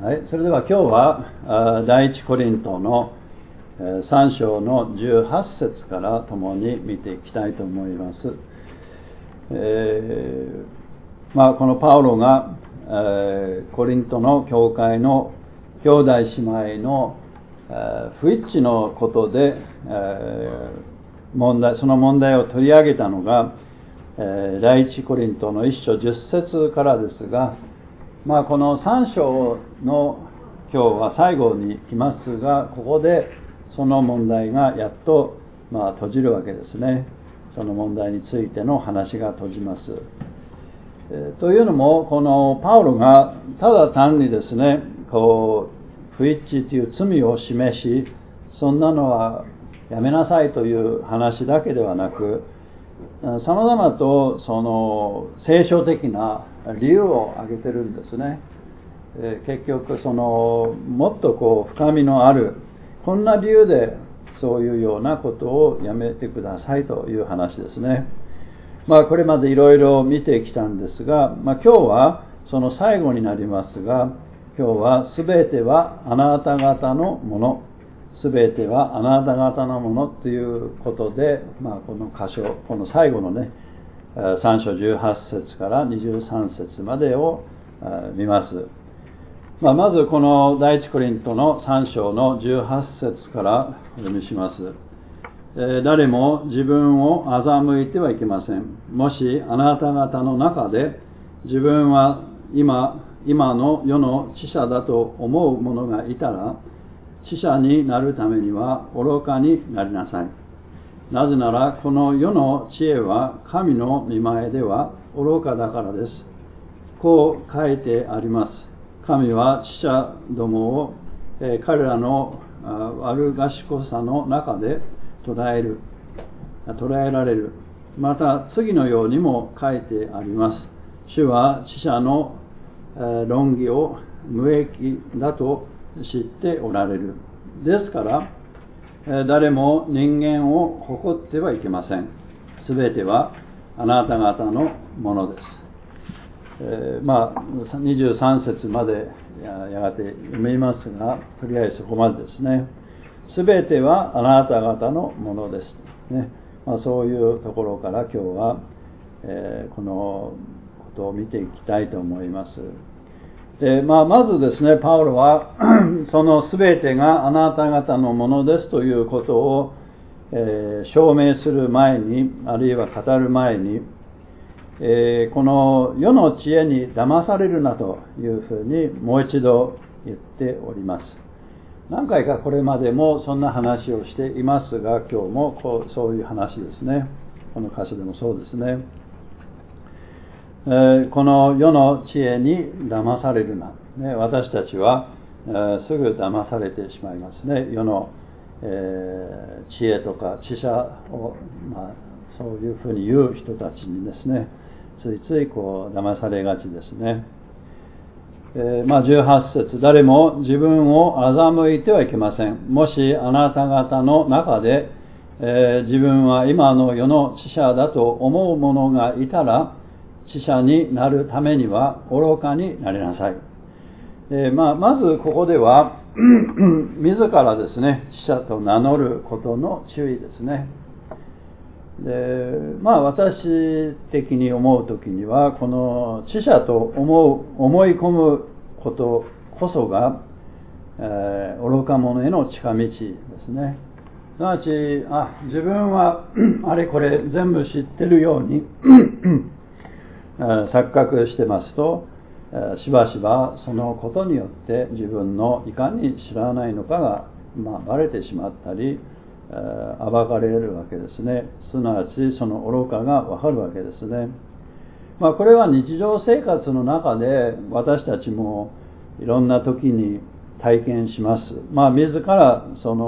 はい、それでは今日は第一コリントの3章の18節から共に見ていきたいと思います。このパウロがコリントの教会の兄弟姉妹の不一致のことでその問題を取り上げたのが第一コリントの1章10節からですが、この3章の今日は最後に来ますが、ここでその問題がやっと閉じるわけですね。その問題についての話が閉じます。というのも、このパウロがただ単にですね、不一致という罪を示し、そんなのはやめなさいという話だけではなく、さまざまとその聖書的な理由を挙げてるんですね。結局もっと深みのあるこんな理由でそういうようなことをやめてくださいという話ですね。これまでいろいろ見てきたんですが、今日はその最後になりますが、今日はすべてはあなた方のもの、すべてはあなた方のものということで、この箇所、この最後のね、3章18節から23節までを見ます。まずこの第一コリントの3章の18節からお読みします。誰も自分を欺いてはいけません。もしあなた方の中で自分は今の世の知者だと思う者がいたら、知者になるためには愚かになりなさい。なぜならこの世の知恵は神の御前では愚かだからです。こう書いてあります。神は知者どもを彼らの悪賢さの中で捉えられる。また次のようにも書いてあります。主は知者の論議を無益だと知っておられる。ですから誰も人間を誇ってはいけません。すべてはあなた方のものです。23節までやがて読みますが、とりあえずそこまでですね。すべてはあなた方のものです、ね。そういうところから今日は、このことを見ていきたいと思います。でまずですね、パウロはそのすべてがあなた方のものですということを、証明する前に、あるいは語る前に、この世の知恵に騙されるなというふうにもう一度言っております。何回かこれまでもそんな話をしていますが、今日もそういう話ですね。この箇所でもそうですね。この世の知恵に騙されるな、私たちはすぐ騙されてしまいますね。世の、知恵とか知者を、そういうふうに言う人たちにですね、ついつい騙されがちですね。18節、誰も自分を欺いてはいけません。もしあなた方の中で、自分は今の世の知者だと思う者がいたら、知者になるためには愚かになりなさい。まずここでは自らですね、知者と名乗ることの注意ですね。で私的に思うときには、この知者と思い込むことこそが、愚か者への近道ですね。すなわち自分はあれこれ全部知ってるように錯覚してますと、しばしばそのことによって自分のいかに知らないのかがバレてしまったり、暴かれるわけですね。すなわちその愚かがわかるわけですね。これは日常生活の中で私たちもいろんな時に体験します。自ら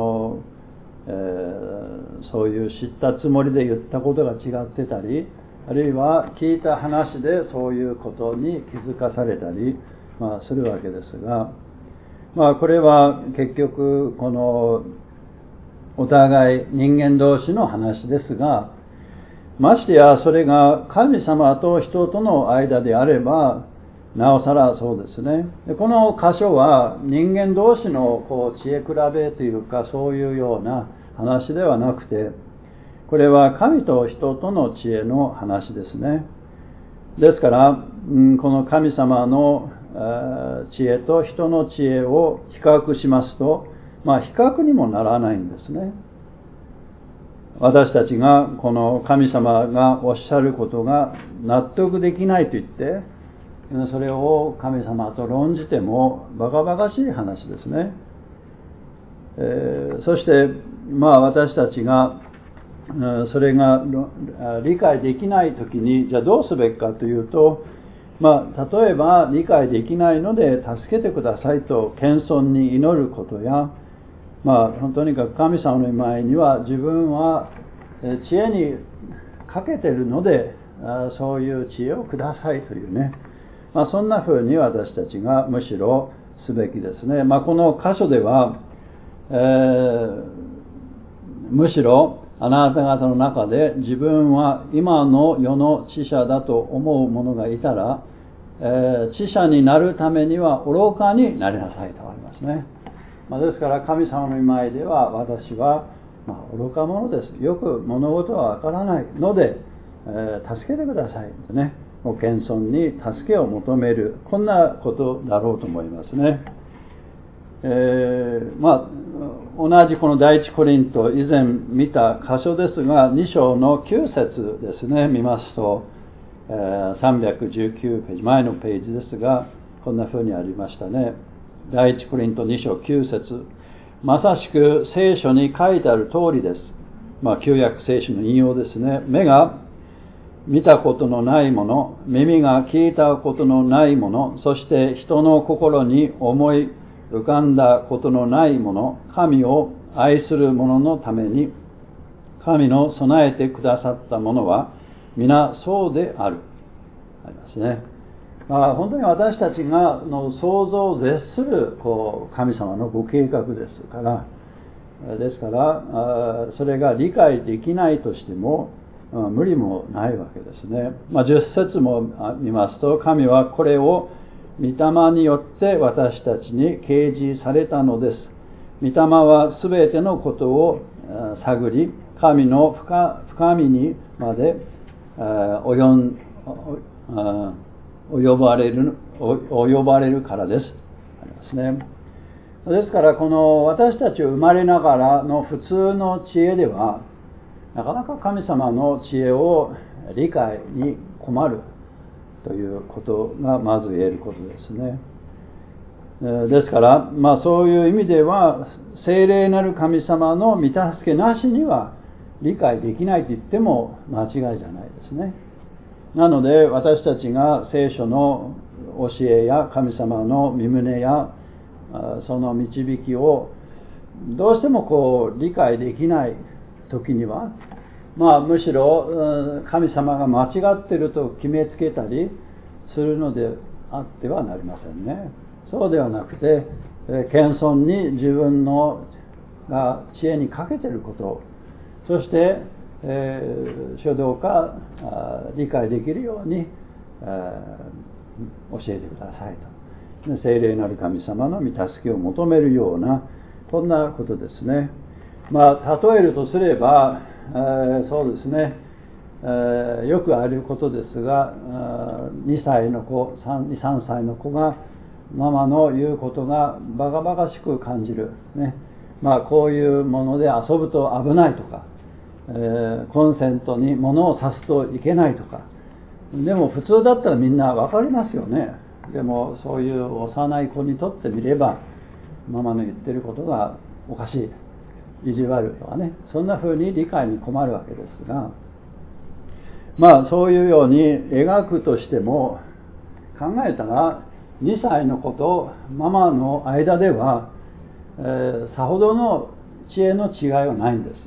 そういう知ったつもりで言ったことが違ってたり、あるいは聞いた話でそういうことに気づかされたり、するわけですが、これは結局このお互い人間同士の話ですが、ましてやそれが神様と人との間であれば、 なおさらそうですね。でこの箇所は人間同士の知恵比べというか、そういうような話ではなくて、これは神と人との知恵の話ですね。ですから、この神様の知恵と人の知恵を比較しますと、比較にもならないんですね。私たちがこの神様がおっしゃることが納得できないと言って、それを神様と論じてもバカバカしい話ですね。そして私たちがそれが理解できないときに、じゃあどうすべきかというと、例えば理解できないので助けてくださいと謙遜に祈ることや、とにかく神様の前には自分は知恵に欠けているので、そういう知恵をくださいというね、そんな風に私たちがむしろすべきですね。この箇所では、むしろあなた方の中で自分は今の世の知者だと思う者がいたら、知者になるためには愚かになりなさいとありますね。ですから神様の前では私は愚か者です。よく物事はわからないので、助けてくださいとね、謙遜に助けを求める、こんなことだろうと思いますね。同じこの第一コリント以前見た箇所ですが、2章の9節ですね、見ますと、319ページ、前のページですが、こんな風にありましたね。第一コリント2章9節、まさしく聖書に書いてある通りです。旧約聖書の引用ですね。目が見たことのないもの、耳が聞いたことのないもの、そして人の心に思い浮かんだことのないもの、神を愛する者のために神の備えてくださったものは皆そうである。ありますね。本当に私たちが想像を絶する神様のご計画ですから、それが理解できないとしても無理もないわけですね。10節も見ますと、神はこれを御霊によって私たちに掲示されたのです。御霊はすべてのことを探り、神の深みにまで及ばれるからです。ありますね。ですからこの私たちを生まれながらの普通の知恵ではなかなか神様の知恵を理解に困るということがまず言えることですね。ですから、そういう意味では聖霊なる神様の御助けなしには理解できないと言っても間違いじゃないですね。なので私たちが聖書の教えや神様の御胸やその導きをどうしても理解できない時には、むしろ神様が間違っていると決めつけたりするのであってはなりませんね。そうではなくて、謙遜に自分のが知恵に欠けていること、そして書道か理解できるように教えてくださいと、聖霊なる神様の御助けを求めるような、こんなことですね。例えるとすれば、そうですね、よくあることですが、2歳の子、3歳の子がママの言うことがバカバカしく感じる、ね、こういうもので遊ぶと危ないとか、コンセントに物を挿すといけないとか、でも普通だったらみんな分かりますよね。でもそういう幼い子にとってみれば、ママの言ってることがおかしい、意地悪とかね、そんな風に理解に困るわけですが、そういうように描くとしても、考えたら2歳の子とママの間では、さほどの知恵の違いはないんです。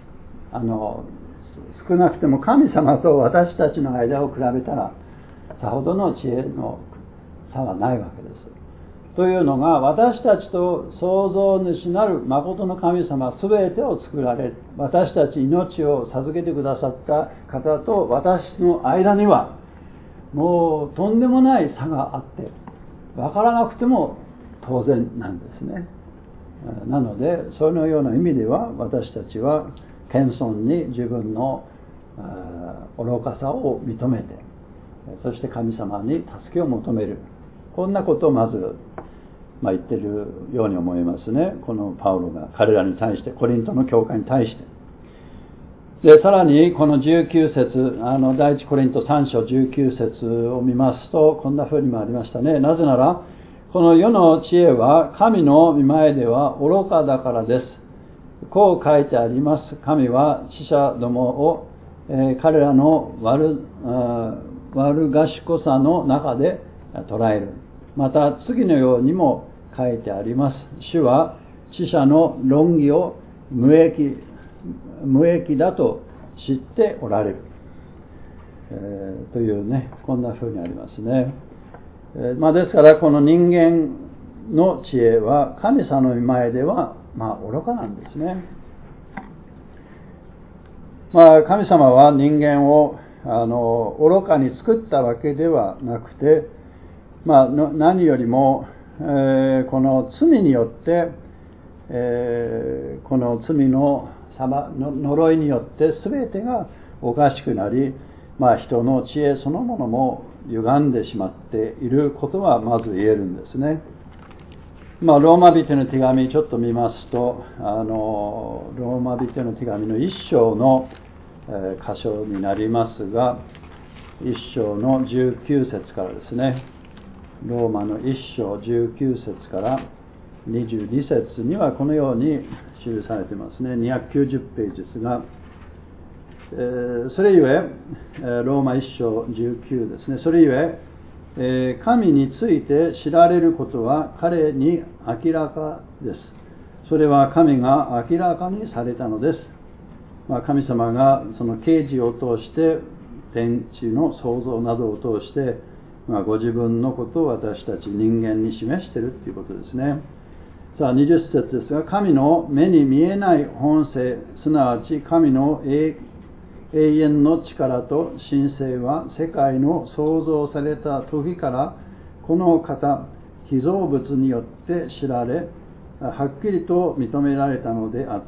少なくても神様と私たちの間を比べたらさほどの知恵の差はないわけです。というのが、私たちと創造主なる誠の神様すべてを作られ、私たち命を授けてくださった方と私の間にはもうとんでもない差があって分からなくても当然なんですね。なのでそのような意味では私たちは謙遜に自分の愚かさを認めて、そして神様に助けを求める、こんなことをまず、言っているように思いますね。このパウロが彼らに対して、コリントの教会に対して。でさらにこの19節、第一コリント3章19節を見ますとこんな風にもありましたね。なぜならこの世の知恵は神の御前では愚かだからです。こう書いてあります。神は知者どもを、彼らの悪賢さの中で捉える。また次のようにも書いてあります。主は知者の論議を無益だと知っておられる、というね、こんな風にありますね。ですからこの人間の知恵は神様の前では愚かなんですね。神様は人間を愚かに作ったわけではなくて、何よりも、この罪によって、この罪の呪いによって全てがおかしくなり、人の知恵そのものも歪んでしまっていることはまず言えるんですね。ローマ人の手紙ちょっと見ますと、ローマ人の手紙の1章の箇所になりますが、1章の19節からですね。ローマの1章19節から22節にはこのように記されていますね。290ページですが、それゆえ、ローマ1章19ですね。それゆえ、神について知られることは彼に明らかです。それは神が明らかにされたのです。神様がその啓示を通して天地の創造などを通してご自分のことを私たち人間に示しているということですね。さあ20節ですが、神の目に見えない本性、すなわち神の永遠の力と神性は世界の創造された時からこの方被造物によって知られ、はっきりと認められたのであって、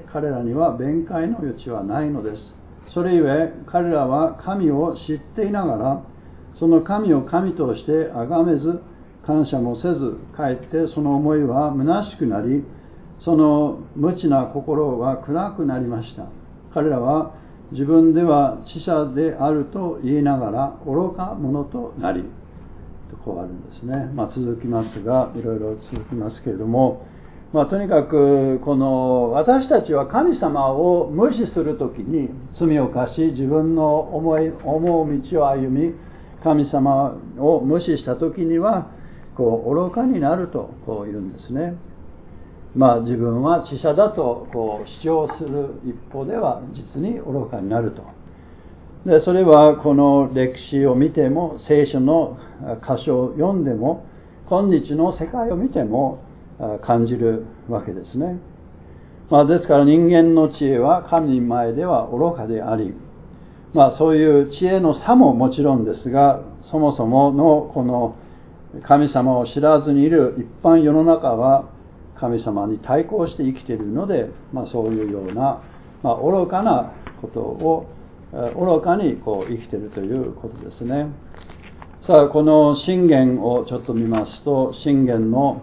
彼らには弁解の余地はないのです。それゆえ彼らは神を知っていながら、その神を神として崇めず感謝もせず、かえってその思いは虚しくなり、その無知な心は暗くなりました。彼らは自分では知者であると言いながら愚か者となり、こうあるんですね。続きますが、いろいろ続きますけれども、とにかくこの私たちは神様を無視するときに罪を犯し、自分の思う道を歩み、神様を無視したときには愚かになるとこう言うんですね。自分は知者だと主張する一方では実に愚かになると。でそれはこの歴史を見ても、聖書の箇所を読んでも、今日の世界を見ても感じるわけですね。ですから人間の知恵は神前では愚かであり、そういう知恵の差ももちろんですが、そもそものこの神様を知らずにいる一般世の中は神様に対抗して生きているので、そういうような、愚かなことを愚かに生きているということですね。さあこの箴言をちょっと見ますと、箴言の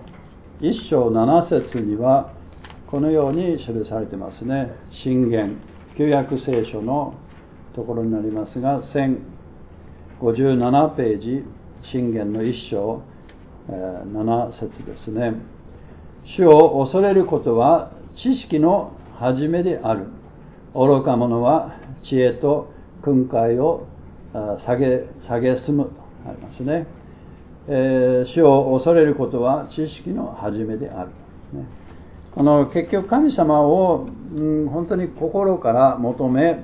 1章7節にはこのように記されてますね。箴言旧約聖書のところになりますが、1057ページ、箴言の1章7節ですね。主を恐れることは知識の始めである。愚か者は知恵と訓戒を蔑むとありますね。主を恐れることは知識の始めである。結局神様を、本当に心から求め、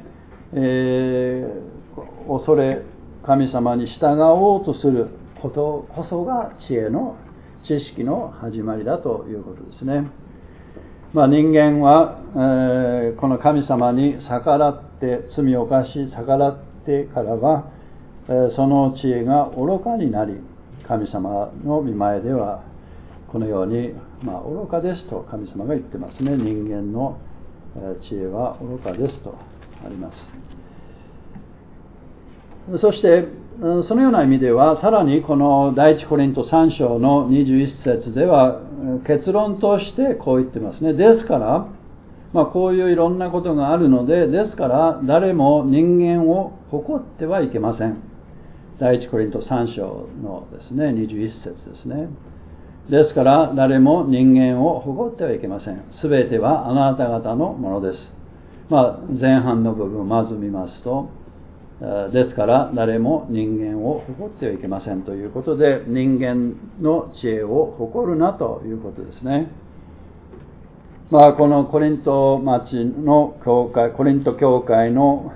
恐れ神様に従おうとすることこそが知識の始まりだということですね。人間は、この神様に逆らって罪を犯し逆らってからは、 その知恵が愚かになり、神様の御前ではこのように、愚かですと神様が言ってますね。人間の知恵は愚かですとあります。そしてそのような意味では、さらにこの第一コリント3章の21節では結論としてこう言ってますね。ですから、こういういろんなことがあるので、ですから誰も人間を誇ってはいけません。第一コリント3章のですね、21節ですね。ですから誰も人間を誇ってはいけません。すべてはあなた方のものです。前半の部分をまず見ますと、ですから誰も人間を誇ってはいけませんということで、人間の知恵を誇るなということですね。このコリント町の教会、コリント教会の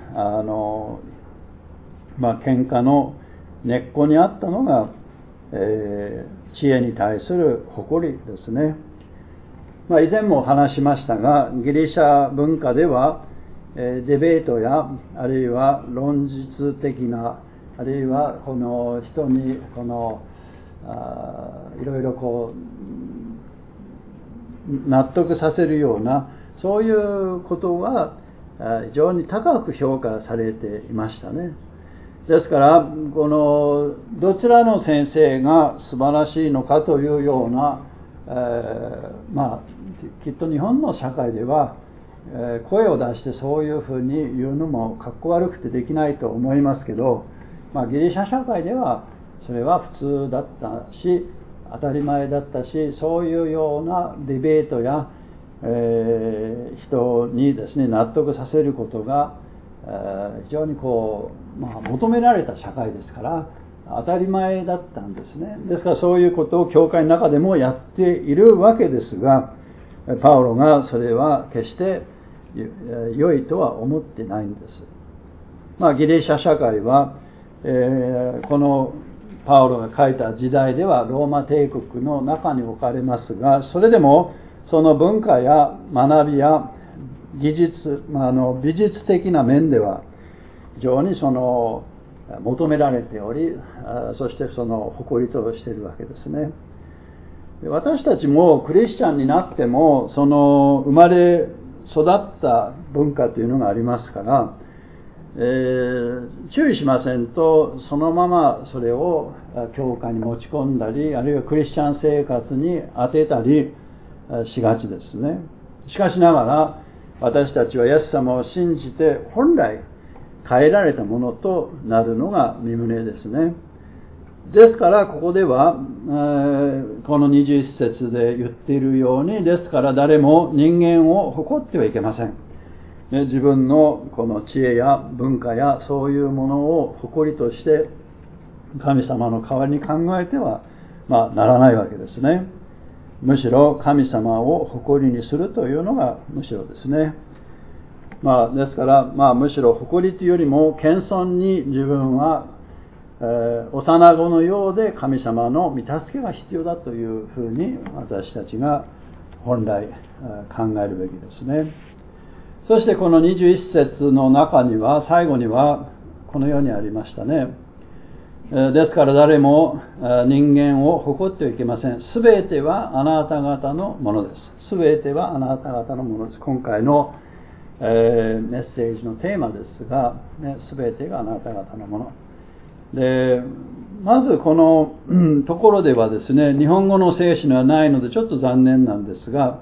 喧嘩の根っこにあったのが、知恵に対する誇りですね。以前も話しましたが、ギリシャ文化ではデベートやあるいは論述的な、あるいはこの人にいろいろ納得させるような、そういうことは非常に高く評価されていましたね。ですからこのどちらの先生が素晴らしいのかというような、きっと日本の社会では声を出してそういうふうに言うのもかっこ悪くてできないと思いますけど、ギリシャ社会ではそれは普通だったし当たり前だったし、そういうようなディベートや、人にですね納得させることが、非常に求められた社会ですから当たり前だったんですね。ですからそういうことを教会の中でもやっているわけですが、パウロがそれは決して良いとは思ってないんです。ギリシャ社会は、このパウロが書いた時代ではローマ帝国の中に置かれますが、それでもその文化や学びや技術、美術的な面では非常に求められており、そしてその誇りとしているわけですね。私たちもクリスチャンになってもその生まれ育った文化というのがありますから、注意しませんとそのままそれを教会に持ち込んだり、あるいはクリスチャン生活に当てたりしがちですね。しかしながら私たちはイエス様を信じて本来変えられたものとなるのが御胸ですね。ですからここでは、この21節で言っているように、ですから誰も人間を誇ってはいけません。自分のこの知恵や文化やそういうものを誇りとして神様の代わりに考えては、ならないわけですね。むしろ神様を誇りにするというのがむしろですね。ですから、むしろ誇りというよりも謙遜に自分は、幼子のようで神様の御助けが必要だというふうに私たちが本来考えるべきですね。そしてこの21節の中には最後にはこのようにありましたね。ですから誰も人間を誇ってはいけません。すべてはあなた方のものです。すべてはあなた方のものです。今回のメッセージのテーマですが、すべてがあなた方のもので、まずこのところではですね、日本語の聖書にはないのでちょっと残念なんですが、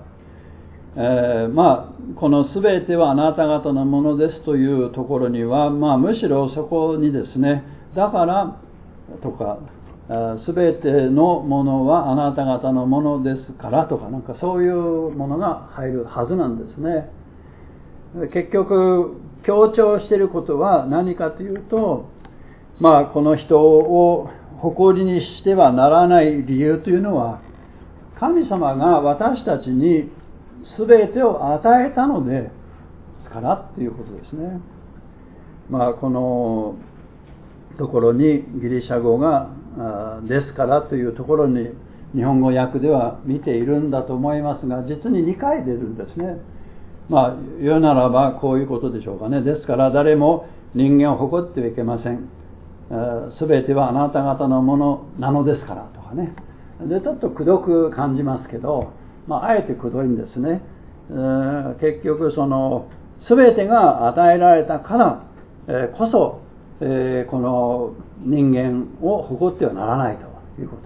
このすべてはあなた方のものですというところには、むしろそこにですね、だからとか、すべてのものはあなた方のものですからとか、そういうものが入るはずなんですね。結局強調していることは何かというと、この人を誇りにしてはならない理由というのは、神様が私たちに全てを与えたのですからということですね。このところにギリシャ語がですからというところに日本語訳では見ているんだと思いますが、実に2回出るんですね。言うならばこういうことでしょうかね。ですから誰も人間を誇ってはいけません。 全てはあなた方のものなのですからとかね。でちょっとくどく感じますけど、あえてくどいんですね。結局その全てが与えられたから、こそ、この人間を誇ってはならないということです。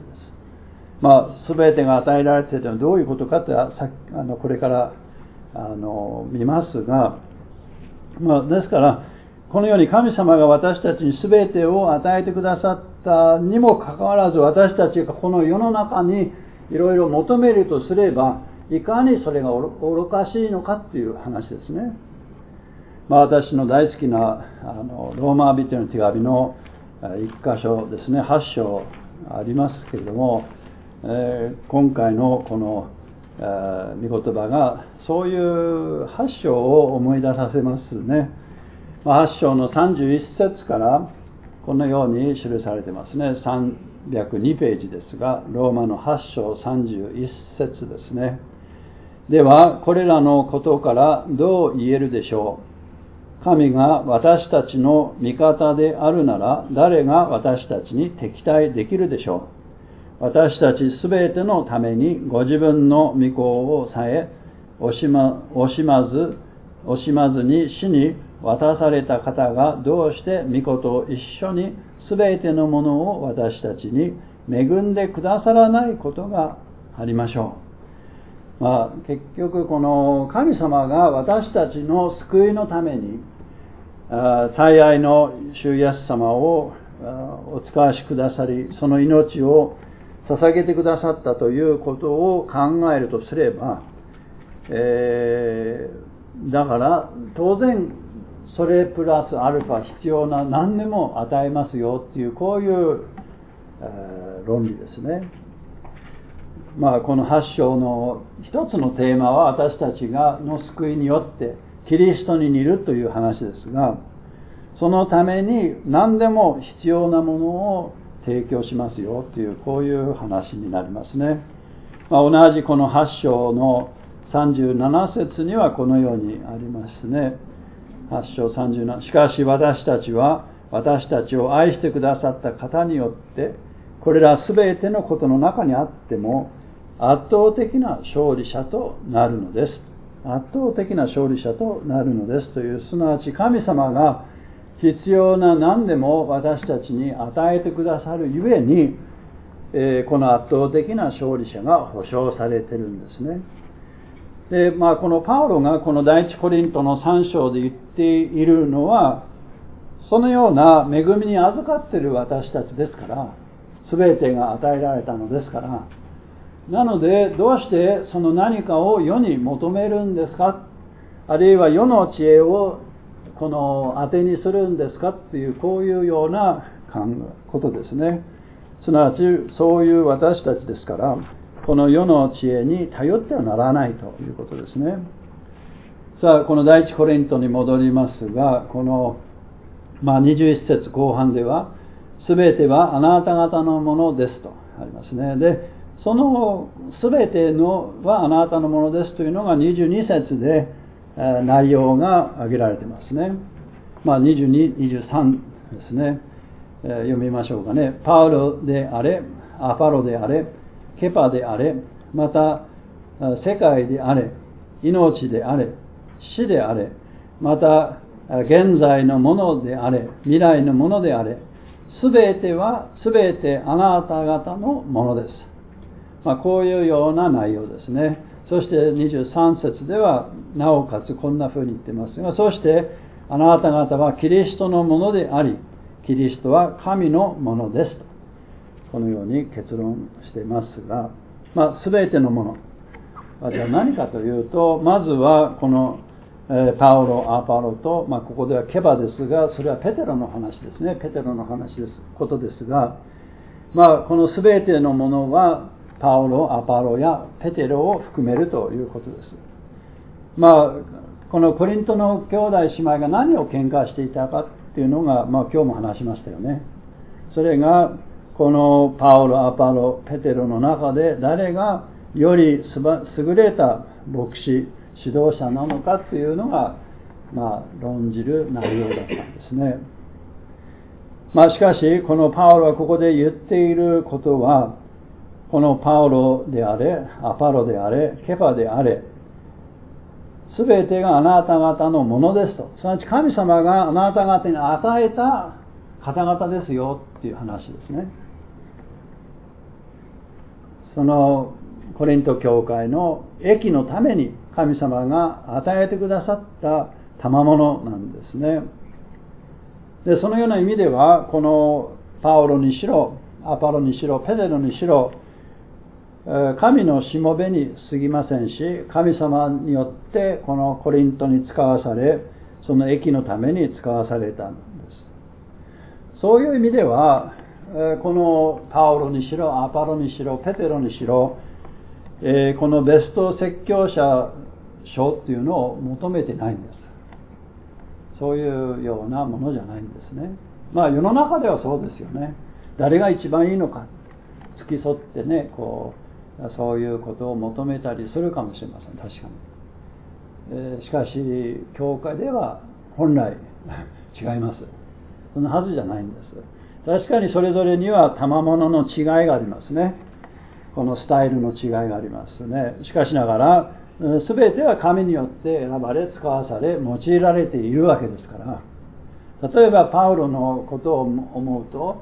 全てが与えられているのはどういうことかってこれから見ますが、ですからこのように神様が私たちに全てを与えてくださったにもかかわらず、私たちがこの世の中にいろいろ求めるとすれば、いかにそれが愚かしいのかっていう話ですね。私の大好きなローマ人への手紙の一箇所ですね、8章ありますけれども、今回のこの御言葉がそういう8章を思い出させますね。8章の31節からこのように記されてますね。302ページですが、ローマの8章31節ですね。ではこれらのことからどう言えるでしょう。神が私たちの味方であるなら、誰が私たちに敵対できるでしょう。私たちすべてのためにご自分の御子をさえ惜しまずに死に渡された方が、どうして御子と一緒にすべてのものを私たちに恵んでくださらないことがありましょう。結局この神様が私たちの救いのために最愛の主イエス様をお使わしくださり、その命を捧げてくださったということを考えるとすれば、だから当然それプラスアルファ必要な何でも与えますよっていう、こういう、論理ですね。この8章の一つのテーマは、私たちの救いによってキリストに似るという話ですが、そのために何でも必要なものを提供しますよという、こういう話になりますね。同じこの8章の37節にはこのようにありますね。8章37、しかし私たちは私たちを愛してくださった方によって、これらすべてのことの中にあっても圧倒的な勝利者となるのです。圧倒的な勝利者となるのですという、すなわち神様が必要な何でも私たちに与えてくださるゆえに、この圧倒的な勝利者が保証されているんですね。で、このパウロがこの第一コリントの3章で言っているのは、そのような恵みに預かっている私たちですから、全てが与えられたのですから、なのでどうしてその何かを世に求めるんですか、あるいは世の知恵をこの当てにするんですかっていう、こういうようなことですね。すなわちそういう私たちですから、この世の知恵に頼ってはならないということですね。さあ、この第一コリントに戻りますが、この、21節後半では、すべてはあなた方のものですとありますね。で、そのすべてのはあなたのものですというのが22節で内容が挙げられてますね。22、23ですね。読みましょうかね。パウロであれ、アパロであれ、ケパであれ、また世界であれ、命であれ、死であれ、また現在のものであれ、未来のものであれ、すべてはすべてあなた方のものです。こういうような内容ですね。そして23節ではなおかつこんな風に言ってますが、そしてあなた方はキリストのものであり、キリストは神のものですと、このように結論していますが、すべてのもの、じゃあ何かというと、まずはこのパウロ、アパロと、ここではケバですが、それはペテロの話ですね。ペテロの話です、ことですが、このすべてのものはパウロ、アパロやペテロを含めるということです。このコリントの兄弟姉妹が何を喧嘩していたかっていうのが、今日も話しましたよね。それがこのパウロ、アパロ、ペテロの中で誰がより優れた牧師、指導者なのかというのが、論じる内容だったんですね。 しかしこのパウロはここで言っていることは、このパウロであれ、アパロであれ、ケファであれ、すべてがあなた方のものですと。すなわち神様があなた方に与えた方々ですよっていう話ですね。そのコリント教会の益のために神様が与えてくださった賜物なんですね。で、そのような意味では、このパウロにしろ、アパロにしろ、ペテロにしろ、神のしもべに過ぎませんし、神様によってこのコリントに使わされ、その益のために使わされたんです。そういう意味では、このパウロにしろ、アパロにしろ、ペテロにしろ、このベスト説教者賞っていうのを求めてないんです。そういうようなものじゃないんですね。世の中ではそうですよね。誰が一番いいのか付き添ってね、そういうことを求めたりするかもしれません。確かに。しかし教会では本来違います。そのはずじゃないんです。確かにそれぞれには賜物の違いがありますね。このスタイルの違いがありますね。しかしながら全ては神によって選ばれ、使わされ、用いられているわけですから、例えばパウロのことを思うと、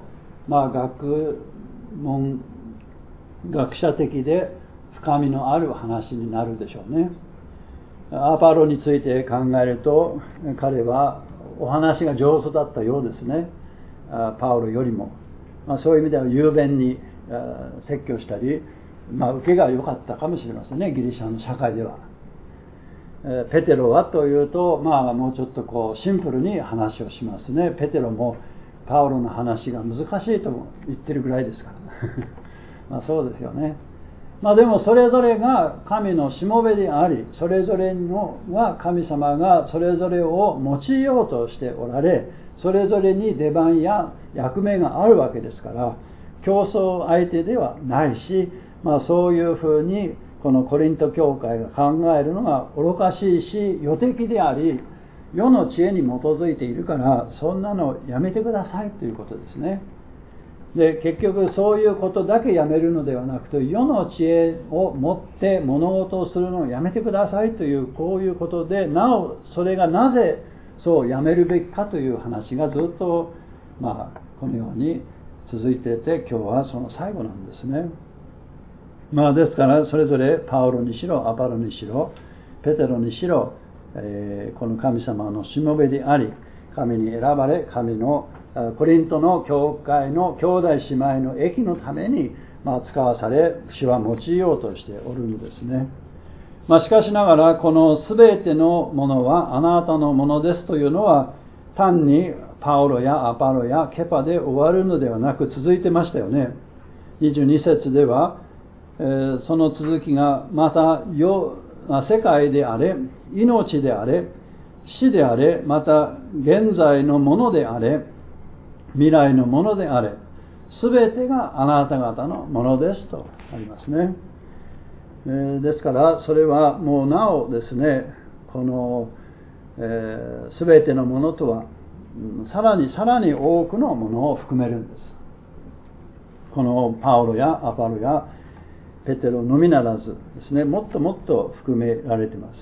学者的で深みのある話になるでしょうね。アパロについて考えると、彼はお話が上手だったようですね。パウロよりも、そういう意味では雄弁に説教したり、受けが良かったかもしれませんね、ギリシャの社会では。ペテロはというと、もうちょっとシンプルに話をしますね。ペテロもパウロの話が難しいと言ってるぐらいですからそうですよね。でもそれぞれが神のしもべであり、それぞれのは神様がそれぞれを用いようとしておられ、それぞれに出番や役目があるわけですから、競争相手ではないし、そういうふうにこのコリント教会が考えるのが愚かしいし、予的であり、世の知恵に基づいているから、そんなのやめてくださいということですね。で、結局そういうことだけやめるのではなくて、世の知恵を持って物事をするのをやめてくださいという、こういうことで、なおそれがなぜそうやめるべきかという話がずっとこのように続いていて、今日はその最後なんですね。ですからそれぞれパウロにしろ、アパロにしろ、ペテロにしろ、この神様のしもべであり、神に選ばれ、神のコリントの教会の兄弟姉妹の益のために使わされ、主は用いようとしておるんですね。しかしながら、このすべてのものはあなたのものですというのは、単にパウロやアパロやケパで終わるのではなく続いてましたよね。22節では、その続きが、また世界であれ、命であれ、死であれ、また現在のものであれ、未来のものであれ、すべてがあなた方のものですとありますね。ですからそれはもうなおですね、このすべてのものとはさらに多くのものを含めるんです。このパウロやアパロやペテロのみならずですね、もっともっと含められています。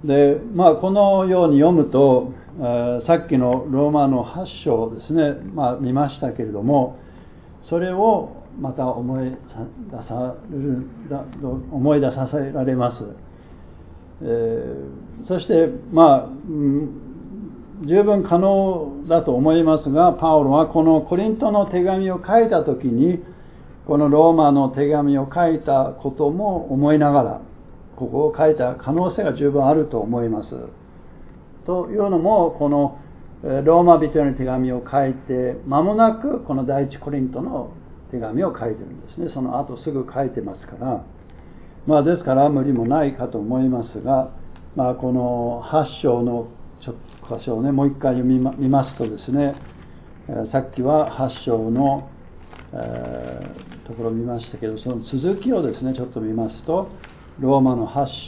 で、このように読むと、さっきのローマの8章ですね、見ましたけれども、それをまた思い出させられます。そして十分可能だと思いますが、パウロはこのコリントの手紙を書いたときに、このローマの手紙を書いたことも思いながら、ここを書いた可能性が十分あると思います。というのも、このローマ人への手紙を書いて間もなくこの第一コリントの手紙を書いてるんですね。その後すぐ書いてますから、ですから無理もないかと思いますが、この8章のちょっと箇所をね、もう一回見ますとですね、さっきは8章のところを見ましたけど、その続きをですねちょっと見ますと、ローマの8章ですね、はい、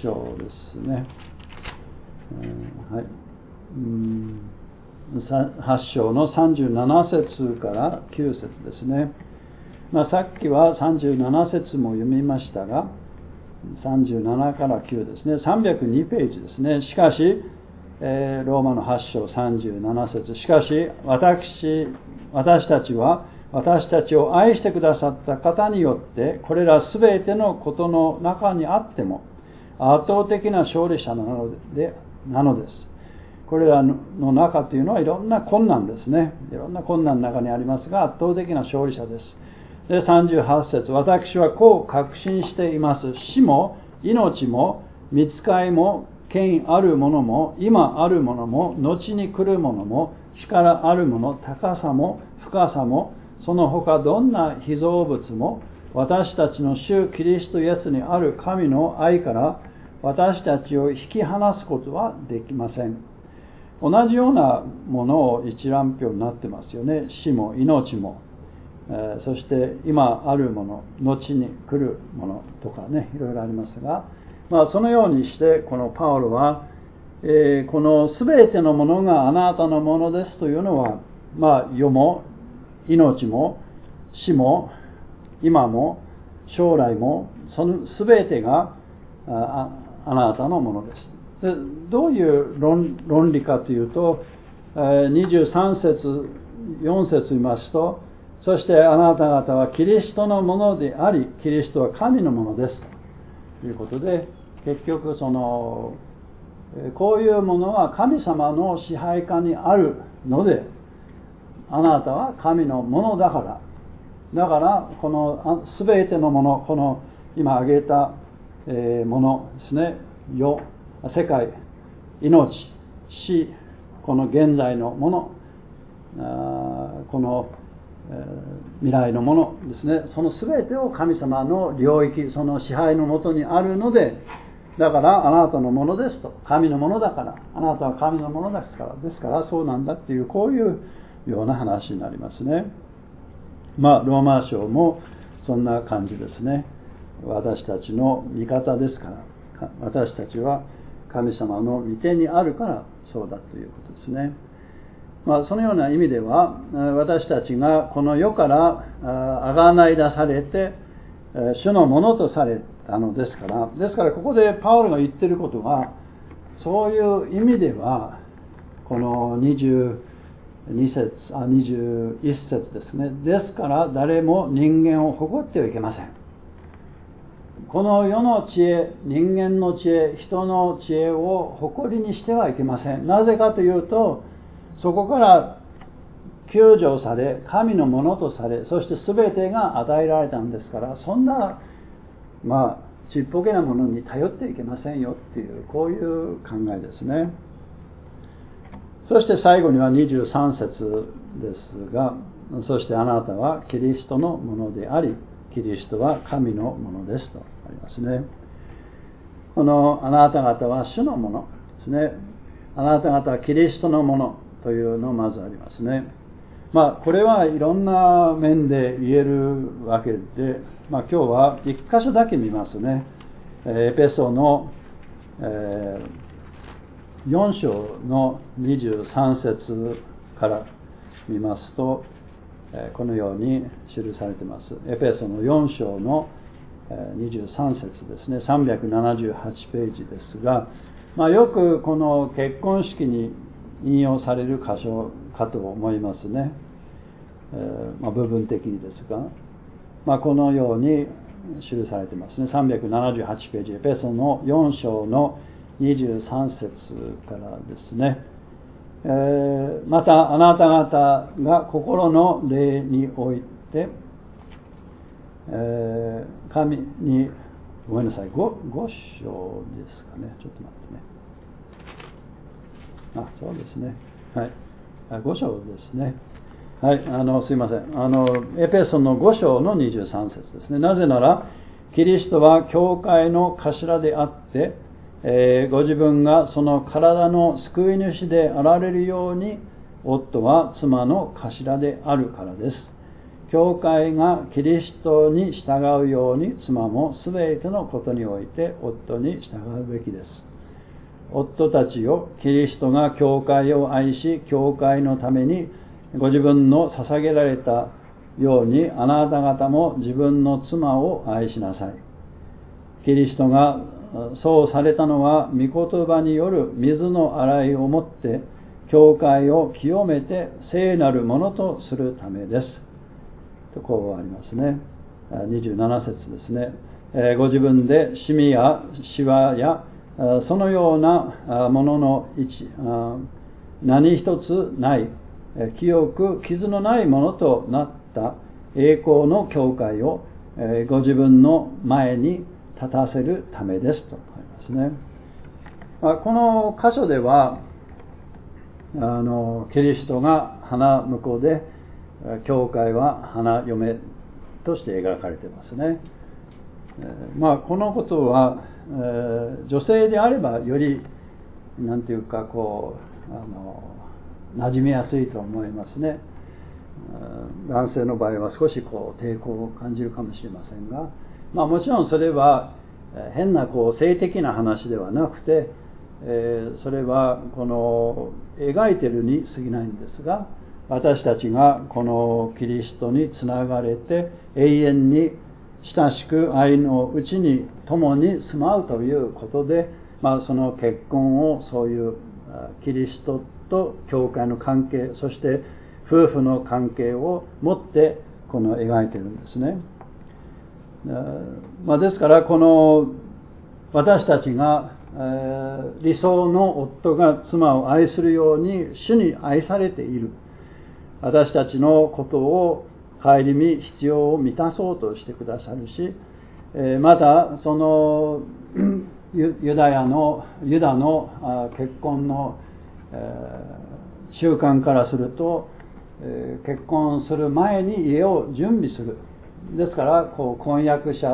8章の37節から9節ですね。さっきは37節も読みましたが、37から9ですね。302ページですね。しかし、ローマの8章37節、しかし私たちは私たちを愛してくださった方によってこれらすべてのことの中にあっても圧倒的な勝利者なのです。これらの中というのはいろんな困難ですね。いろんな困難の中にありますが圧倒的な勝利者です。で、38節、私はこう確信しています。死も命も御使いも権威あるものも今あるものも後に来るものも力あるもの、高さも深さもその他どんな被造物も私たちの主キリストイエスにある神の愛から私たちを引き離すことはできません。同じようなものを一覧表になってますよね。死も命も、そして今あるもの、後に来るものとかね、いろいろありますが、そのようにしてこのパウロは、この全てのものがあなたのものですというのは、世も命も死も今も将来もその全てがあなたのものです。で、どういう論理かというと、23節4節見ますと、そしてあなた方はキリストのものでありキリストは神のものですということで、結局こういうものは神様の支配下にあるので、あなたは神のものだから、この全てのもの、この今挙げたものですね、世界、命、死、この現在のもの、この未来のものですね、その全てを神様の領域、その支配のもとにあるので、だからあなたのものですと、神のものだから、あなたは神のものですからそうなんだっていう、こういうような話になりますね。ローマ書もそんな感じですね。私たちの味方ですから、私たちは神様の御手にあるからそうだということですね。そのような意味では、私たちがこの世から贖い出されて主のものとされたのですから、ここでパウロが言っていることは、そういう意味ではこの21節ですね。ですから誰も人間を誇ってはいけません。この世の知恵、人間の知恵、人の知恵を誇りにしてはいけません。なぜかというと、そこから救助され、神のものとされ、そして全てが与えられたんですから、そんなちっぽけなものに頼っていけませんよっていう、こういう考えですね。そして最後には23節ですが、そしてあなたはキリストのものでありキリストは神のものですとありますね。このあなた方は主のものですね。あなた方はキリストのものというのまずありますね。これはいろんな面で言えるわけで、今日は一箇所だけ見ますね。エペソの、4章の23節から見ますと、このように記されています。エペソの4章の23節ですね。378ページですが、よくこの結婚式に引用される箇所かと思いますね。部分的にですが、このように記されていますね。378ページ、エペソの4章の23節からですね。またあなた方が心の霊において、神にごめんなさい、5章ですかね。ちょっと待ってね。そうですね。はい。5章ですね。はい。すいません。エペソの5章の23節ですね。なぜなら、キリストは教会の頭であって、ご自分がその体の救い主であられるように、夫は妻の頭であるからです。教会がキリストに従うように、妻もすべてのことにおいて夫に従うべきです。 夫たちよ、キリストが教会を愛し、教会のためにご自分の捧げられたように、あなた方も自分の妻を愛しなさい。キリストがそうされたのは、御言葉による水の洗いをもって、教会を清めて聖なるものとするためです。とこうありますね。27節ですね。ご自分でシミやシワやそのようなものの何一つない、清く傷のないものとなった栄光の教会をご自分の前に立たせるためですとありますね。この箇所ではキリストが花婿で、教会は花嫁として描かれていますね。このことは、女性であればよりなんていうか馴染みやすいと思いますね。男性の場合は少し抵抗を感じるかもしれませんが、もちろんそれは変な性的な話ではなくて、それは描いているに過ぎないんですが、私たちがこのキリストにつながれて永遠に親しく愛のうちに共に住まうということで、その結婚をそういうキリストと教会の関係、そして夫婦の関係を持って描いているんですね。ですから私たちが理想の夫が妻を愛するように主に愛されている。私たちのことを顧み必要を満たそうとしてくださるし、またそのユダの結婚の習慣からすると、結婚する前に家を準備する。ですから婚約し、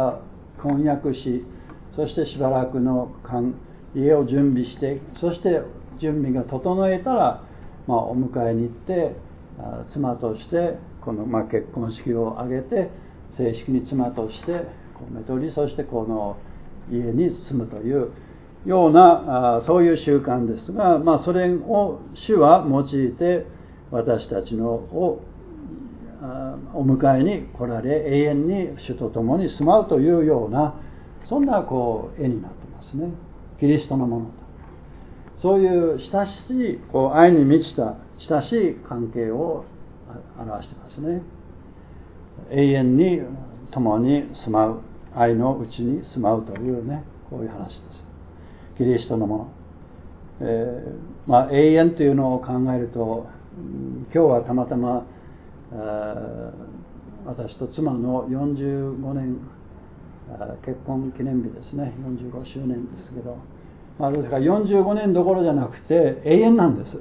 そしてしばらくの間家を準備して、そして準備が整えたら、お迎えに行って妻として結婚式を挙げて正式に妻としてめとり、そして家に住むというようなそういう習慣ですが、それを主は用いて私たちのをお迎えに来られ、永遠に主と共に住まうというような、そんな絵になってますね。キリストのものと、そういう親しい愛に満ちた親しい関係を表してますね。永遠に共に住まう、愛のうちに住まうというね、こういう話です。キリストのもの、永遠というのを考えると、今日はたまたま私と妻の45年結婚記念日ですね。45周年ですけど、ですから45年どころじゃなくて永遠なんです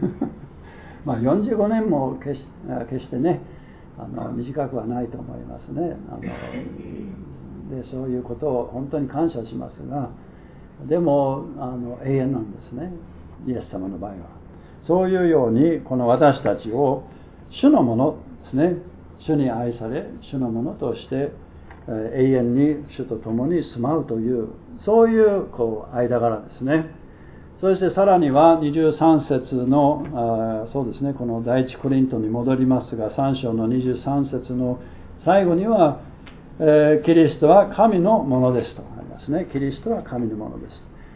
45年も決してね短くはないと思いますね。でそういうことを本当に感謝しますが、でも永遠なんですね、イエス様の場合は。そういうように私たちを主のものですね、主に愛され主のものとして永遠に主と共に住まうという、そういう間柄ですね。そしてさらには23節のそうですね、この第一コリントに戻りますが、3章の23節の最後には、キリストは神のものですとありますね。キリストは神のものです。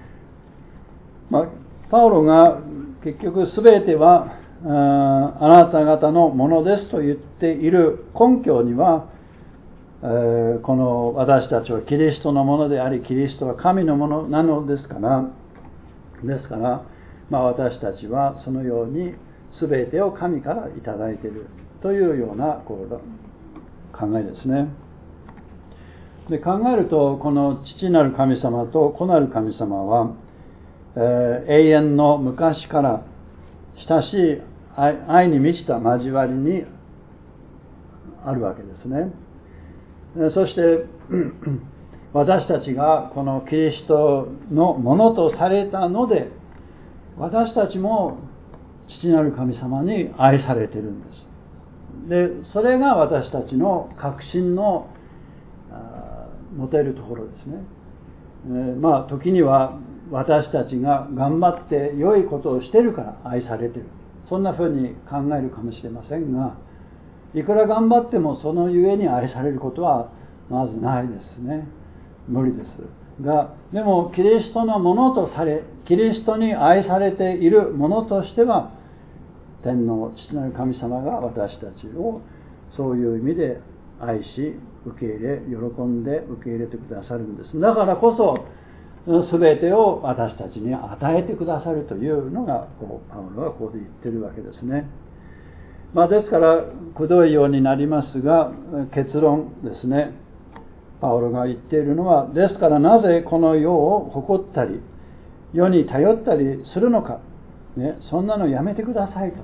パウロが結局全てはあなた方のものですと言っている根拠には、この私たちはキリストのものであり、キリストは神のものなのですから、私たちはそのように全てを神からいただいているというような考えですね。で考えると、この父なる神様と子なる神様は、永遠の昔から親しい愛に満ちた交わりにあるわけですね。そして私たちがこのキリストのものとされたので、私たちも父なる神様に愛されているんです。でそれが私たちの確信の持てるところですね。時には私たちが頑張って良いことをしているから愛されている、そんなふうに考えるかもしれませんが、いくら頑張ってもそのゆえに愛されることはまずないですね。無理ですが、でもキリストのものとされ、キリストに愛されているものとしては、天の父なる神様が私たちをそういう意味で愛し、受け入れ、喜んで受け入れてくださるんです。だからこそ全てを私たちに与えてくださるというのがパウロはここで言ってるわけですね。ですからくどいようになりますが、結論ですね。パウロが言っているのは、ですからなぜこの世を誇ったり世に頼ったりするのか、そんなのやめてくださいと。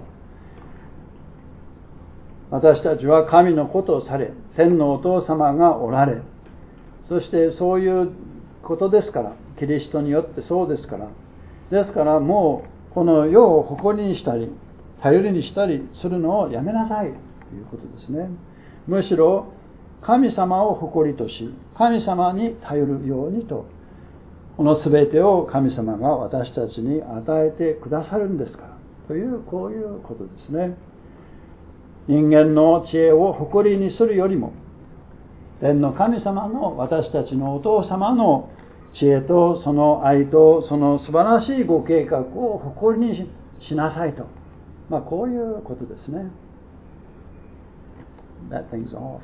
私たちは神の子とされ、天のお父様がおられ、そしてそういうことですから、キリストによってそうですから、ですからもうこの世を誇りにしたり頼りにしたりするのをやめなさいということですね。むしろ神様を誇りとし、神様に頼るようにと、この全てを神様が私たちに与えてくださるんですからという、こういうことですね。人間の知恵を誇りにするよりも、天の神様の私たちのお父様の知恵とその愛とその素晴らしいご計画を誇りにしなさいと、こういうことですね。That thing's off.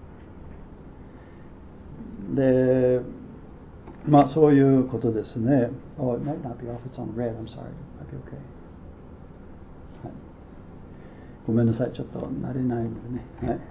で、そういうことですね。Oh, it might not be off. It's on red. I'm sorry. Might be okay. はい、ごめんなさい。ちょっと慣れないのでね。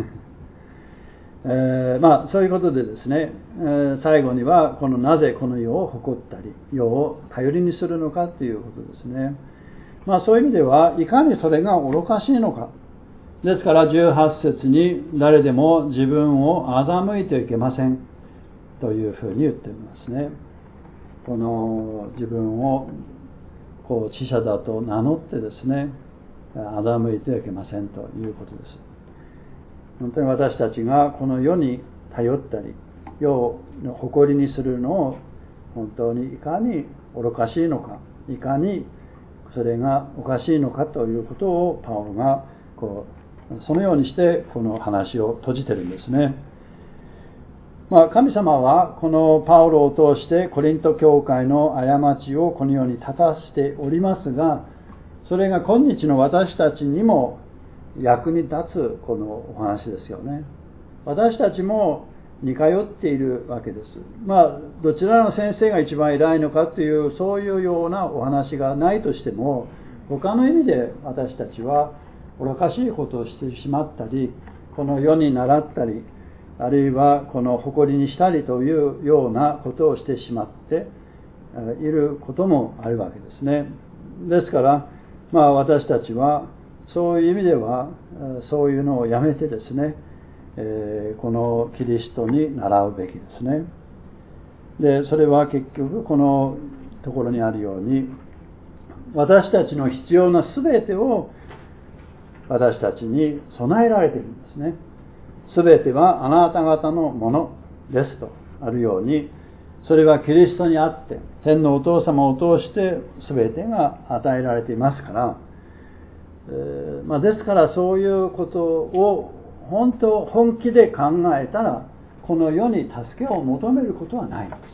はい。そういうことでですね、最後にはこのなぜこの世を誇ったり世を頼りにするのかということですね。そういう意味ではいかにそれが愚かしいのか。ですから18節に誰でも自分を欺いてはいけませんというふうに言っていますね。この自分を知者だと名乗ってですね、欺いてはいけませんということです。本当に私たちがこの世に頼ったり世を誇りにするのを本当にいかに愚かしいのか、いかにそれがおかしいのかということをパウロがそのようにしてこの話を閉じてるんですね。神様はこのパウロを通してコリント教会の過ちをこのように立たしておりますが、それが今日の私たちにも役に立つこのお話ですよね。私たちも似通っているわけです。どちらの先生が一番偉いのかというそういうようなお話がないとしても、他の意味で私たちは愚かしいことをしてしまったり、この世に倣ったり、あるいはこの誇りにしたりというようなことをしてしまっていることもあるわけですね。ですから私たちはそういう意味ではそういうのをやめてですね、このキリストに倣うべきですね。でそれは結局このところにあるように、私たちの必要なすべてを私たちに備えられているんですね。すべてはあなた方のものですとあるように、それはキリストにあって天のお父様を通してすべてが与えられていますから、ですからそういうことを本気で考えたら、この世に助けを求めることはないのです。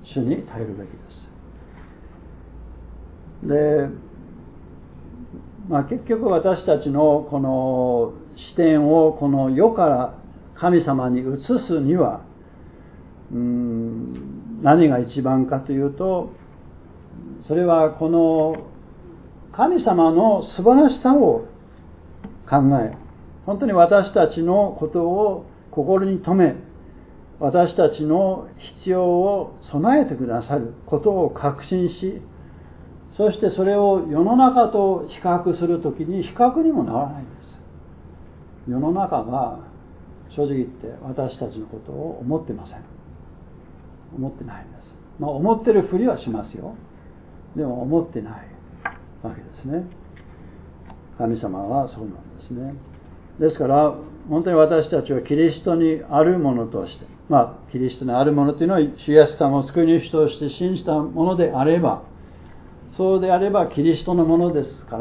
主に頼るべきです。で、結局私たちのこの視点をこの世から神様に移すには、何が一番かというと、それはこの神様の素晴らしさを考え、本当に私たちのことを心に留め、私たちの必要を備えてくださることを確信し、そしてそれを世の中と比較するときに比較にもならないんです。世の中が正直言って私たちのことを思ってません。思ってないんです。思ってるふりはしますよ。でも思ってないわけですね。神様はそうなんですね。ですから本当に私たちはキリストにあるものとして、キリストにあるものというのは、主イエス様を救い主として信じたものであれば、そうであればキリストのものですから、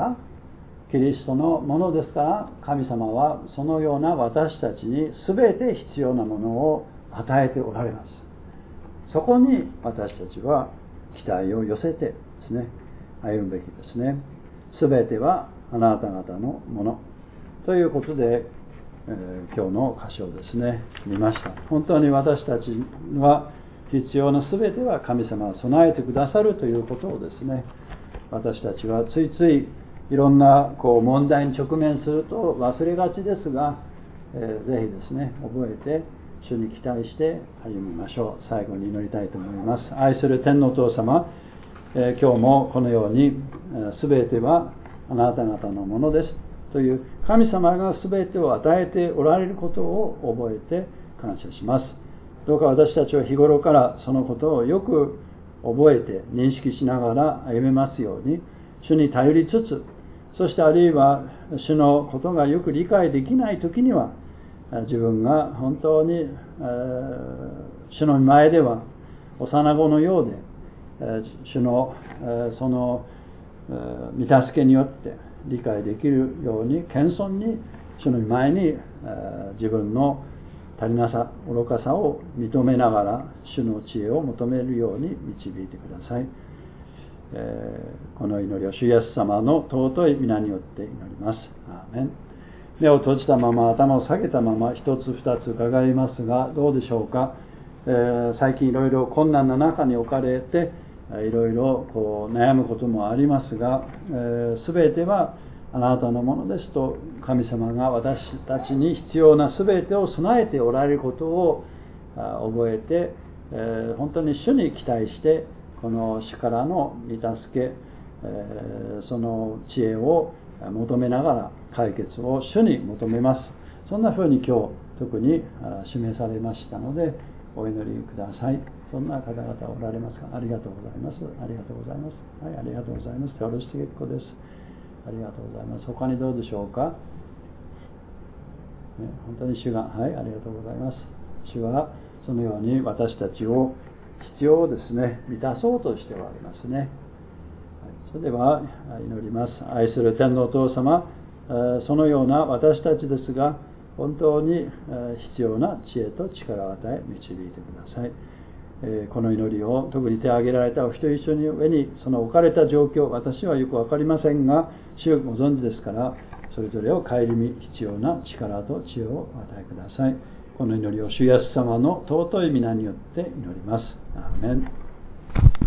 神様はそのような私たちに全て必要なものを与えておられます。そこに私たちは期待を寄せてですね、歩むべきですね。全てはあなた方のものということで、今日の箇所をですね見ました。本当に私たちは必要な全ては神様が備えてくださるということをですね、私たちはついついいろんな問題に直面すると忘れがちですが、ぜひですね覚えて主に期待して歩みましょう。最後に祈りたいと思います。愛する天のお父様、今日もこのように全てはあなた方のものですという神様が全てを与えておられることを覚えて感謝します。どうか私たちは日頃からそのことをよく覚えて認識しながら歩めますように、主に頼りつつ、そしてあるいは主のことがよく理解できないときには、自分が本当に主の前では幼子のようで、主のその御助けによって理解できるように謙遜に主の前に自分の足りなさ、愚かさを認めながら主の知恵を求めるように導いてください。この祈りを主イエス様の尊い皆によって祈ります。アーメン。目を閉じたまま、頭を下げたまま、一つ二つ伺いますが、どうでしょうか。最近いろいろ困難な中に置かれて、いろいろ悩むこともありますが、全てはあなたのものですと神様が私たちに必要な全てを備えておられることを覚えて、本当に主に期待してこの主からの御助け、その知恵を求めながら解決を主に求めます。そんな風に今日特に示されましたので、お祈りください。そんな方々おられますか。ありがとうございます。ありがとうございます。はい、ありがとうございます。よろしく結構です。ありがとうございます。他にどうでしょうか。本当に主が、はい、ありがとうございます。主はそのように私たちを必要をですね、満たそうとしておられますね。それでは祈ります。愛する天のお父様、そのような私たちですが、本当に必要な知恵と力を与え導いてください。この祈りを特に手を挙げられたお一人一緒に上にその置かれた状況、私はよく分かりませんが、主ご存知ですから、それぞれを顧み必要な力と知恵をお与えください。この祈りを主イエス様の尊い皆によって祈ります。アーメン。